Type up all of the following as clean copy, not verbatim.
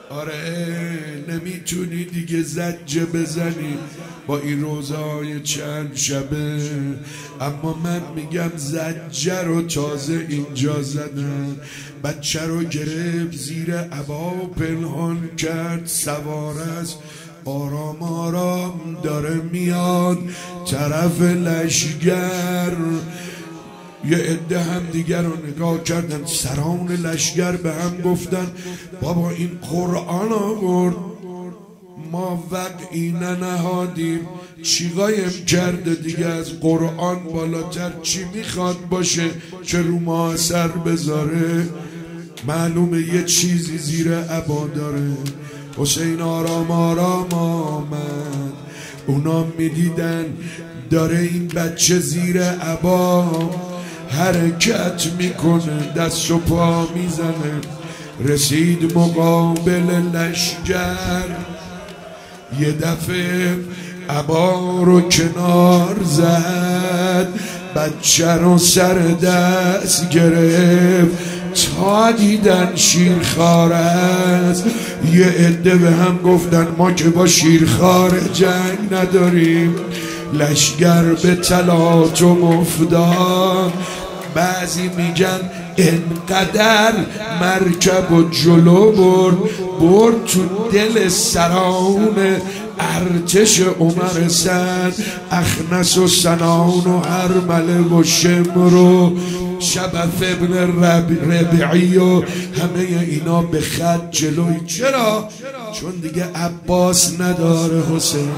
آره نمیتونی دیگه زجه بزنی با این روزای چند شبه، اما من میگم زجه رو تازه اینجا زدن. بچه رو گرفت زیر عبا پنهان کرد، سوار از آرام آرام داره میاد طرف لشگر. یه عده هم دیگر رو نگاه کردن، سران لشگر به هم گفتن بابا این قرآن آورد، ما وقعی ننهادیم، چی قایم کرده دیگه از قرآن بالاتر چی میخواد باشه که رو ما اثر بذاره؟ معلومه یه چیزی زیر عبا داره. حسین آرام آرام آمد، اونا میدیدن داره این بچه زیر عبا حرکت میکنه، دست و پا میزنه. رسید مقابل لشگر، یه دفعه عبا رو کنار زد، بچه رو سر دست گرفت تا دیدن شیرخوار است. یه عده به هم گفتن ما که با شیرخوار جنگ نداریم. لشگر به تلاطم افتاد، بعضی میگن انقدر مرکب و جلو برد تو دل سران ارتش عمر سن، اخنس و سنان و هرمله و شمر و شبف ابن ربیعی و همه اینا به خط جلوی. چرا؟ چون دیگه عباس نداره حسین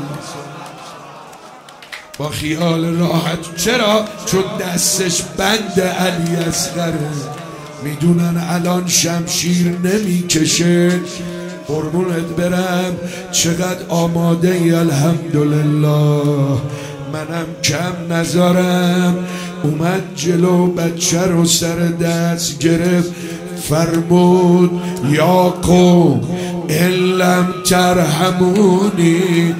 با خیال راحت. چرا؟ چون دستش بند علی اصغره، میدونن الان شمشیر نمیکشه. قربونت برم چقدر آماده ای الحمدلله، منم کم نذارم. اومد جلو بچه رو سر دست گرفت، فرمود یا قوم ان لم ترحمونی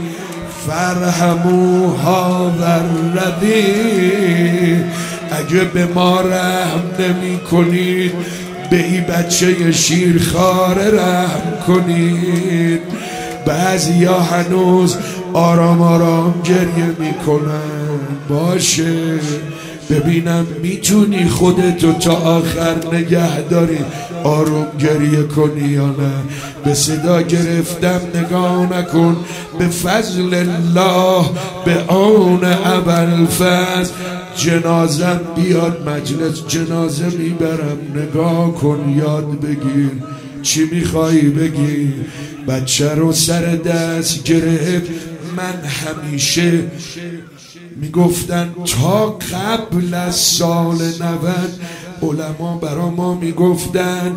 فرحموها والردی، اگه به ما رحم نمی کنید به این بچه شیرخواره رحم کنید. بعضی ها هنوز آرام آرام گریه میکنن. باشه ببینم میتونی خودتو تا آخر نگه داری آروم گریه کنی یا نه. به صدا گرفتم نگاه نکن، به فضل الله به آن ابوالفضل جنازم بیاد مجلس، جنازه میبرم، نگاه کن یاد بگیر چی میخوایی بگی. بچه رو سر دست گرفت. من همیشه میگفتن تا قبل از سال 90 علما برا ما میگفتن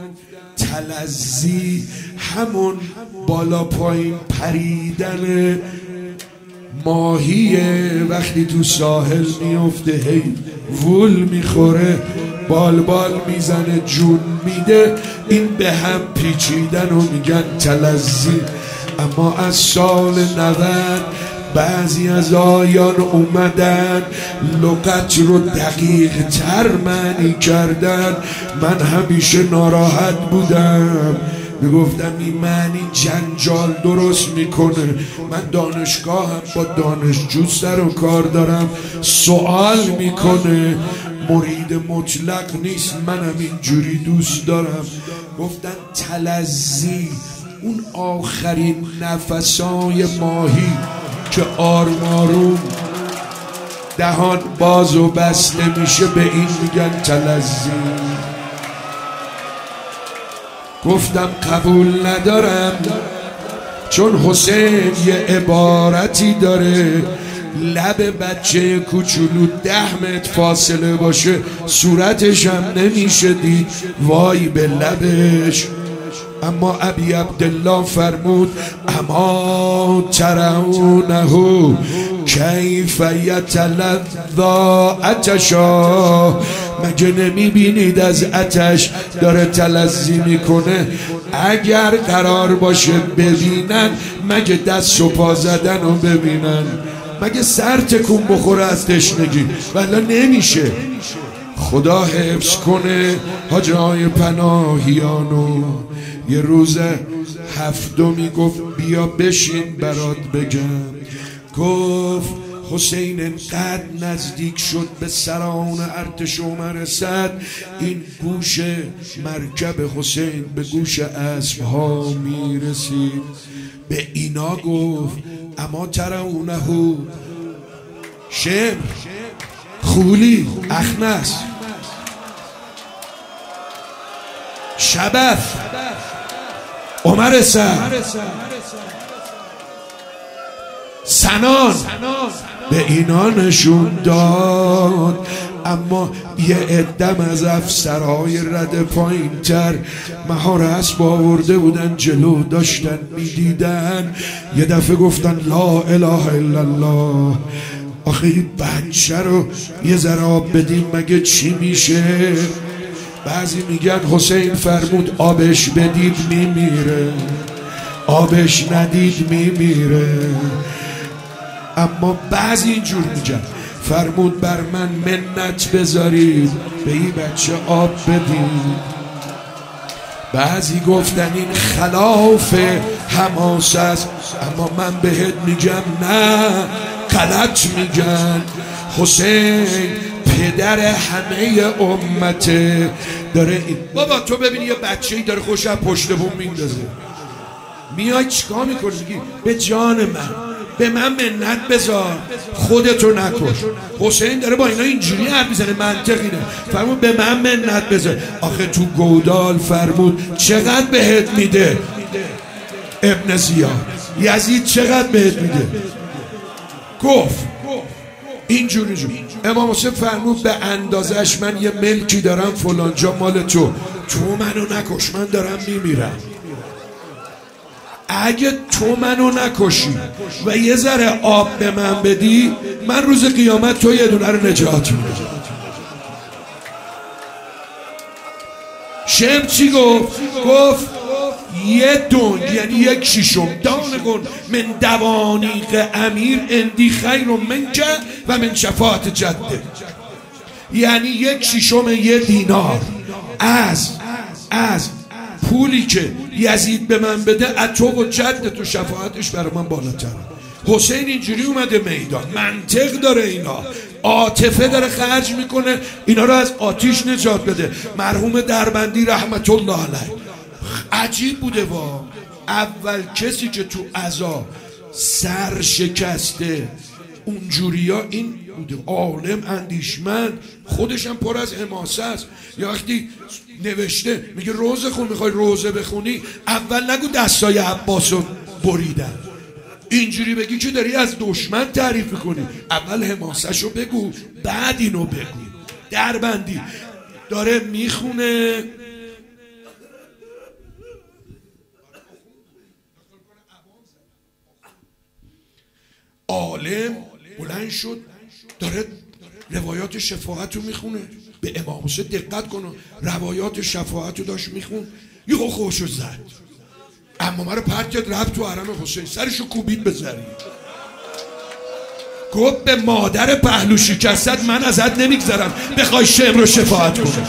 تلذی همون بالا پایین پریدن ماهیه، وقتی تو ساحل میفته هی وول میخوره بال میزنه جون میده، این به هم پیچیدن و میگن تلذی. اما از سال 90 بعضی از آیان اومدن لغت رو دقیق تر معنی کردن. من همیشه ناراحت بودم، میگفتم این معنی جنجال درست میکنه. من دانشگاهم با دانشجو سر و کار دارم، سوال میکنه، مرید مطلق نیست، منم اینجوری دوست دارم. گفتن تلذی اون آخرین نفسای ماهی که آروم آروم دهان باز و بسته میشه، به این میگن تلذی. گفتم قبول ندارم، چون حسین یه عبارتی داره، لب بچه کوچولو 10 متر فاصله باشه صورتش هم نمیشه دید، وای به لبش. اما ابی عبدالله فرمود اما ترونه کیف یتلذا عطشا، مگه نمیبینید از عطش داره تلذی میکنه؟ اگر قرار باشه ببینن مگه دست و پا زدن رو ببینن؟ مگه سر تکون بخوره از تشنگی؟ ولی نمیشه. خدا حفظ کنه حاجای پناهیانو. یه روز هفتمی گفت بیا بشین برات بگم. گفت حسین انقدر نزدیک شد به سران ارتش عمر رسد، این گوش مرکب حسین به گوش اسبها میرسید. به اینا گفت اما ترونه شمر، خولی، اخنس، شبث، عمر رسد، سنان به اینا نشون داد. اما یه عدم از افسرهای رد پایین تر مهار اسب آورده بودن جلو، داشتن میدیدن. یه دفعه گفتن لا اله الا الله، آخه این بچه رو یه ذره آب بدیم مگه چی میشه؟ بعضی میگن حسین فرمود آبش بدید میمیره، آبش ندید میمیره. اما بعضی اینجور میگن فرمود بر من منت بذارید به این بچه آب بدید. بعضی گفتن این خلاف حماس است، اما من بهت میگم نه، غلط میگن. حسین پدر همه امته داره این. بابا تو ببینی یه بچه‌ای داره خوش از پشت بوم میندازه، میای چیکار میکنی؟ میگی به جان من به من منت بذار، خودتو نکش. حسین داره با اینا اینجوری حرف میزنه، منطق اینه. فرمود به من منت بذار. آخه تو گودال فرمود چقدر بهت میده ابن زیاد، یزید چقدر بهت میده؟ گفت اینجوری امام حسین فرمود به اندازش من یه ملکی دارم فلان جا مال تو منو نکش، من دارم میمیرم. اگه تو منو نکشی و یه ذره آب به من بدی، من روز قیامت تو یه دونه رو نجات میدم. شم چی گفت؟ گفت یه دون، یعنی یک شیشم، دانگون من دوانیق امیر اندی خیر من که و من شفاعت جده، یعنی یک شیشم یه دینار از پولی که یزید به من بده، از تو و جد تو شفاعتش برای من بالاتره. حسین اینجوری اومده میدان، منطق داره، اینا عاطفه داره خرج میکنه اینا رو از آتیش نجات بده. مرحوم دربندی رحمت الله علیه عجیب بوده وا، اول کسی که تو عزا سر شکسته اونجوریا این بوده. عالم، اندیشمند، خودش هم پر از حماسه است. یا وقتی نوشته میگه روزه خون، میخوای روزه بخونی اول نگو دستای عباسو بریدن، اینجوری بگی که داری از دشمن تعریف کنی. اول حماسهشو بگو بعد اینو بگو. دربندی داره میخونه، عالم بلند شد داره روایات شفاعت رو میخونه. به امام حسین دقت کنه، روایات شفاعت رو داشت میخون، یهو خوشو زد. اما من رو پرت کرد رفت تو حرم حسین، سرشو کوبید به زمین. گفت به مادر پهلو شکستت من ازت نمیگذرم بخوای شمر رو شفاعت کنی.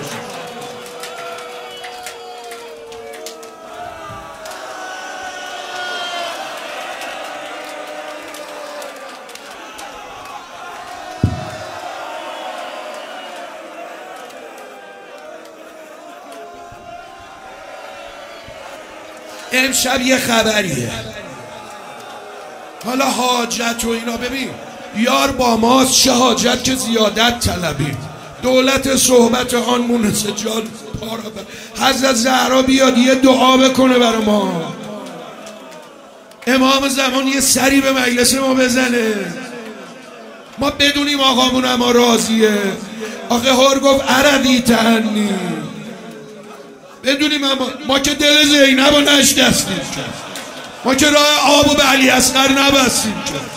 امشب یه خبریه، حالا حاجت و اینا، ببین یار با ماست چه حاجت که زیادت طلبیم. دولت صحبت آن مونس جان حضرت زهرا بیاد یه دعا بکنه برای ما، امام زمان یه سری به مجلس ما بزنه، ما بدونیم آقامون اما راضیه. آخه هر گفت عربی تهنی، بدونیم ما که دل زینب رو نشکستیم، ما که راه آب و به علی اصغر نبستیم.